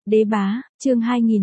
Đế bá, chương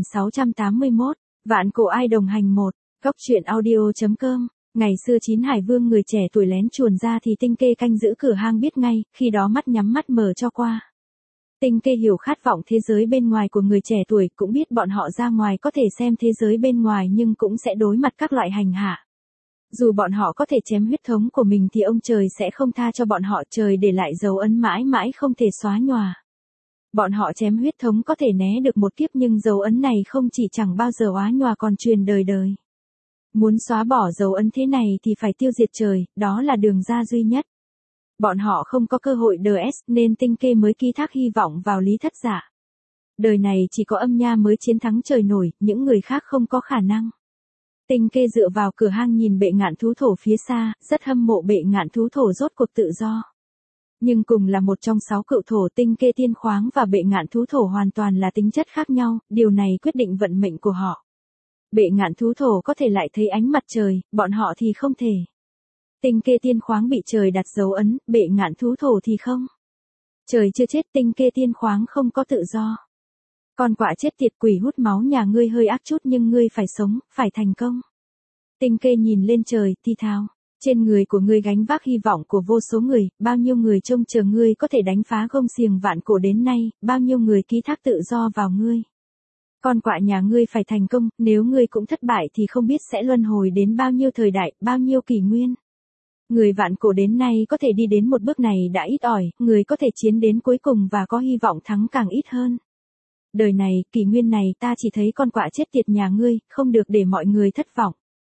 2681, vạn cổ ai đồng hành một, góc truyện audio.com. Ngày xưa chín hải vương người trẻ tuổi lén chuồn ra thì Tinh Kê canh giữ cửa hang biết ngay, khi đó mắt nhắm mắt mở cho qua. Tinh Kê hiểu khát vọng thế giới bên ngoài của người trẻ tuổi, cũng biết bọn họ ra ngoài có thể xem thế giới bên ngoài nhưng cũng sẽ đối mặt các loại hành hạ. Dù bọn họ có thể chém huyết thống của mình thì ông trời sẽ không tha cho bọn họ, trời để lại dấu ấn mãi mãi không thể xóa nhòa. Bọn họ chém huyết thống có thể né được một kiếp nhưng dấu ấn này không chỉ chẳng bao giờ óa nhòa còn truyền đời đời. Muốn xóa bỏ dấu ấn thế này thì phải tiêu diệt trời, đó là đường ra duy nhất. Bọn họ không có cơ hội DS nên Tinh Kê mới ký thác hy vọng vào Lý Thất Dạ. Đời này chỉ có Âm Nha mới chiến thắng trời nổi, những người khác không có khả năng. Tinh Kê dựa vào cửa hang nhìn bệ ngạn thú thổ phía xa, rất hâm mộ bệ ngạn thú thổ rốt cuộc tự do. Nhưng cùng là một trong 6 cựu thổ, Tinh Kê Tiên Khoáng và bệ ngạn thú thổ hoàn toàn là tính chất khác nhau, điều này quyết định vận mệnh của họ. Bệ ngạn thú thổ có thể lại thấy ánh mặt trời, bọn họ thì không thể. Tinh Kê Tiên Khoáng bị trời đặt dấu ấn, bệ ngạn thú thổ thì không. Trời chưa chết, Tinh Kê Tiên Khoáng không có tự do. Con quạ chết tiệt, quỷ hút máu nhà ngươi hơi ác chút nhưng ngươi phải sống, phải thành công. Tinh Kê nhìn lên trời, thi thào. Trên người của ngươi gánh vác hy vọng của vô số người, bao nhiêu người trông chờ ngươi có thể đánh phá gông xiềng vạn cổ đến nay, bao nhiêu người ký thác tự do vào ngươi. Con quạ nhà ngươi phải thành công, nếu ngươi cũng thất bại thì không biết sẽ luân hồi đến bao nhiêu thời đại, bao nhiêu kỷ nguyên. Người vạn cổ đến nay có thể đi đến một bước này đã ít ỏi, người có thể chiến đến cuối cùng và có hy vọng thắng càng ít hơn. Đời này, kỷ nguyên này ta chỉ thấy con quạ chết tiệt nhà ngươi, không được để mọi người thất vọng.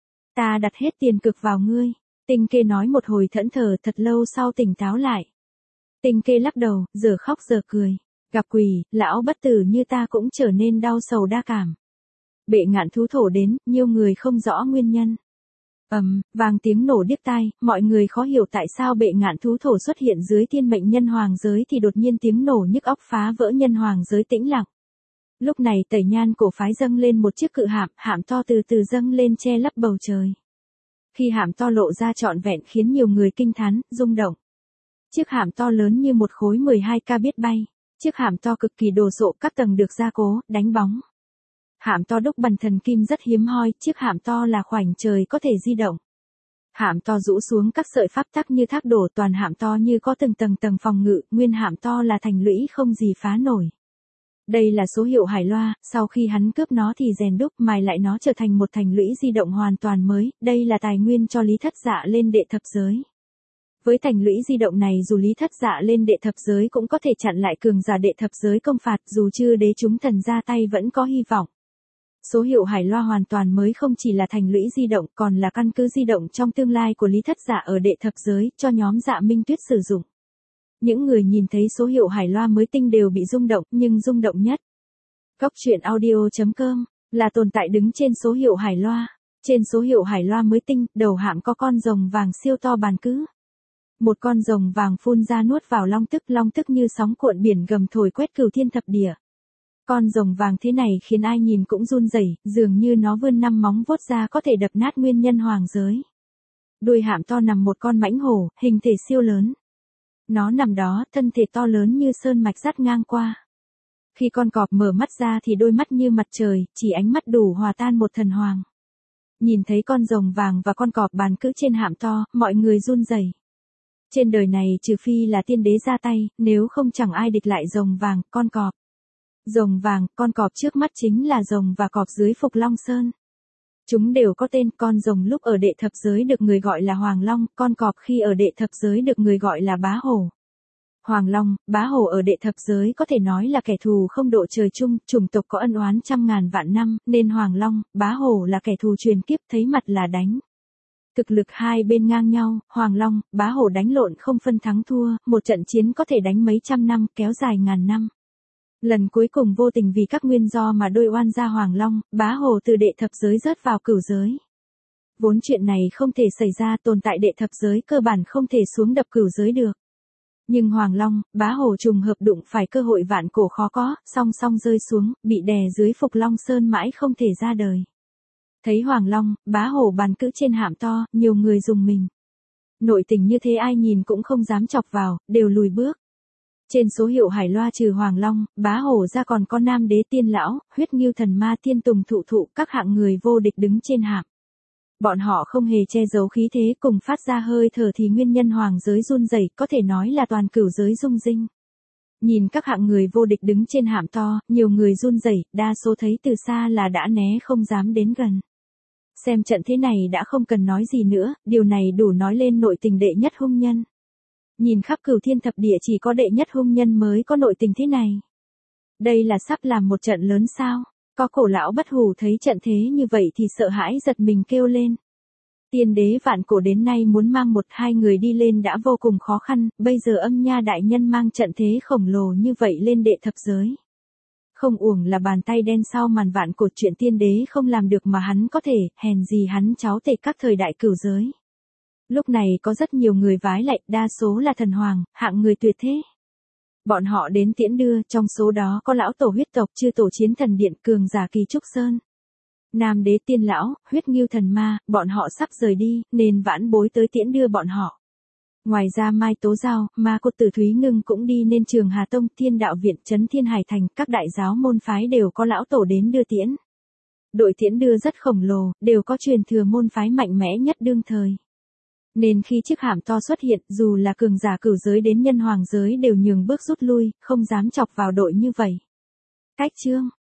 Ta đặt hết tiền cực vào ngươi. Tinh Kê nói một hồi thẫn thờ, thật lâu sau tỉnh táo lại. Tinh Kê lắc đầu, giờ khóc giờ cười. Gặp quỷ, lão bất tử như ta cũng trở nên đau sầu đa cảm. Bệ ngạn thú thổ đến, nhiều người không rõ nguyên nhân. Vang tiếng nổ điếc tai, mọi người khó hiểu tại sao bệ ngạn thú thổ xuất hiện dưới thiên mệnh nhân hoàng giới thì đột nhiên tiếng nổ nhức óc phá vỡ nhân hoàng giới tĩnh lặng. Lúc này Tẩy Nhan cổ phái dâng lên một chiếc cự hạm, hạm to từ từ dâng lên che lấp bầu trời. Khi hạm to lộ ra trọn vẹn khiến nhiều người kinh thán, rung động. Chiếc hạm to lớn như một khối 12K biết bay. Chiếc hạm to cực kỳ đồ sộ, các tầng được gia cố, đánh bóng. Hạm to đúc bằng thần kim rất hiếm hoi, chiếc hạm to là khoảnh trời có thể di động. Hạm to rũ xuống các sợi pháp tắc như thác đổ, toàn hạm to như có từng tầng phòng ngự, nguyên hạm to là thành lũy không gì phá nổi. Đây là số hiệu hải loa, sau khi hắn cướp nó thì rèn đúc mài lại nó trở thành một thành lũy di động hoàn toàn mới, đây là tài nguyên cho Lý Thất Dạ lên đệ thập giới. Với thành lũy di động này dù Lý Thất Dạ lên đệ thập giới cũng có thể chặn lại cường giả đệ thập giới công phạt, dù chưa đế chúng thần ra tay vẫn có hy vọng. Số hiệu hải loa hoàn toàn mới không chỉ là thành lũy di động còn là căn cứ di động trong tương lai của Lý Thất Dạ ở đệ thập giới, cho nhóm Dạ Minh Tuyết sử dụng. Những người nhìn thấy số hiệu hải loa mới tinh đều bị rung động, nhưng rung động nhất. Góc truyện audio.com là tồn tại đứng trên số hiệu hải loa. Trên số hiệu hải loa mới tinh, đầu hạm có con rồng vàng siêu to bàn cữ. Một con rồng vàng phun ra nuốt vào long tức như sóng cuộn biển gầm thổi quét cửu thiên thập địa. Con rồng vàng thế này khiến ai nhìn cũng run rẩy, dường như nó vươn 5 móng vuốt ra có thể đập nát nguyên nhân hoàng giới. Đuôi hạm to nằm một con mãnh hổ, hình thể siêu lớn. Nó nằm đó, thân thể to lớn như sơn mạch dắt ngang qua. Khi con cọp mở mắt ra thì đôi mắt như mặt trời, chỉ ánh mắt đủ hòa tan một thần hoàng. Nhìn thấy con rồng vàng và con cọp bàn cữ trên hạm to, mọi người run rẩy. Trên đời này trừ phi là tiên đế ra tay, nếu không chẳng ai địch lại rồng vàng, con cọp. Rồng vàng, con cọp trước mắt chính là rồng và cọp dưới Phục Long Sơn. Chúng đều có tên, con rồng lúc ở đệ thập giới được người gọi là Hoàng Long, con cọp khi ở đệ thập giới được người gọi là Bá Hổ. Hoàng Long, Bá Hổ ở đệ thập giới có thể nói là kẻ thù không độ trời chung, chủng tộc có ân oán trăm ngàn vạn năm, nên Hoàng Long, Bá Hổ là kẻ thù truyền kiếp, thấy mặt là đánh. Thực lực hai bên ngang nhau, Hoàng Long, Bá Hổ đánh lộn không phân thắng thua, một trận chiến có thể đánh mấy trăm năm, kéo dài ngàn năm. Lần cuối cùng vô tình vì các nguyên do mà đôi oan gia Hoàng Long, Bá Hổ từ đệ thập giới rớt vào cửu giới. Vốn chuyện này không thể xảy ra, tồn tại đệ thập giới cơ bản không thể xuống đập cửu giới được. Nhưng Hoàng Long, Bá Hổ trùng hợp đụng phải cơ hội vạn cổ khó có, song song rơi xuống, bị đè dưới Phục Long Sơn mãi không thể ra đời. Thấy Hoàng Long, Bá Hổ bàn cữ trên hạm to, nhiều người rùng mình. Nội tình như thế ai nhìn cũng không dám chọc vào, đều lùi bước. Trên số hiệu hải loa trừ Hoàng Long, Bá Hổ ra còn có Nam Đế Tiên Lão, Huyết Ngưu Thần Ma Tiên Tùng Thụ Thụ, các hạng người vô địch đứng trên hạm. Bọn họ không hề che giấu khí thế cùng phát ra hơi thở thì nguyên nhân hoàng giới run rẩy, có thể nói là toàn cửu giới rung rinh. Nhìn các hạng người vô địch đứng trên hạm to, nhiều người run rẩy, đa số thấy từ xa là đã né không dám đến gần. Xem trận thế này đã không cần nói gì nữa, điều này đủ nói lên nội tình đệ nhất hung nhân. Nhìn khắp cửu thiên thập địa chỉ có đệ nhất hung nhân mới có nội tình thế này. Đây là sắp làm một trận lớn sao? Có cổ lão Bất Hủ thấy trận thế như vậy thì sợ hãi giật mình kêu lên. Tiên đế vạn cổ đến nay muốn mang một hai người đi lên đã vô cùng khó khăn, bây giờ Âm Nha đại nhân mang trận thế khổng lồ như vậy lên đệ thập giới. Không uổng là bàn tay đen sau màn vạn cổ, chuyện tiên đế không làm được mà hắn có thể, hèn gì hắn cháu tể các thời đại cửu giới. Lúc này có rất nhiều người vái lạy, đa số là thần hoàng, hạng người tuyệt thế. Bọn họ đến tiễn đưa, trong số đó có lão tổ huyết tộc, chư tổ chiến thần điện, cường giả kỳ trúc sơn. Nam Đế Tiên Lão, Huyết Ngưu Thần Ma, bọn họ sắp rời đi, nên vãn bối tới tiễn đưa bọn họ. Ngoài ra Mai Tố Giao, Ma Cốt Tử Thúy Ngưng cũng đi nên Trường Hà Tông, Thiên Đạo Viện, Trấn Thiên Hải Thành, các đại giáo môn phái đều có lão tổ đến đưa tiễn. Đội tiễn đưa rất khổng lồ, đều có truyền thừa môn phái mạnh mẽ nhất đương thời. Nên khi chiếc hạm to xuất hiện, dù là cường giả cửu giới đến nhân hoàng giới đều nhường bước rút lui, không dám chọc vào đội như vậy. Cách chương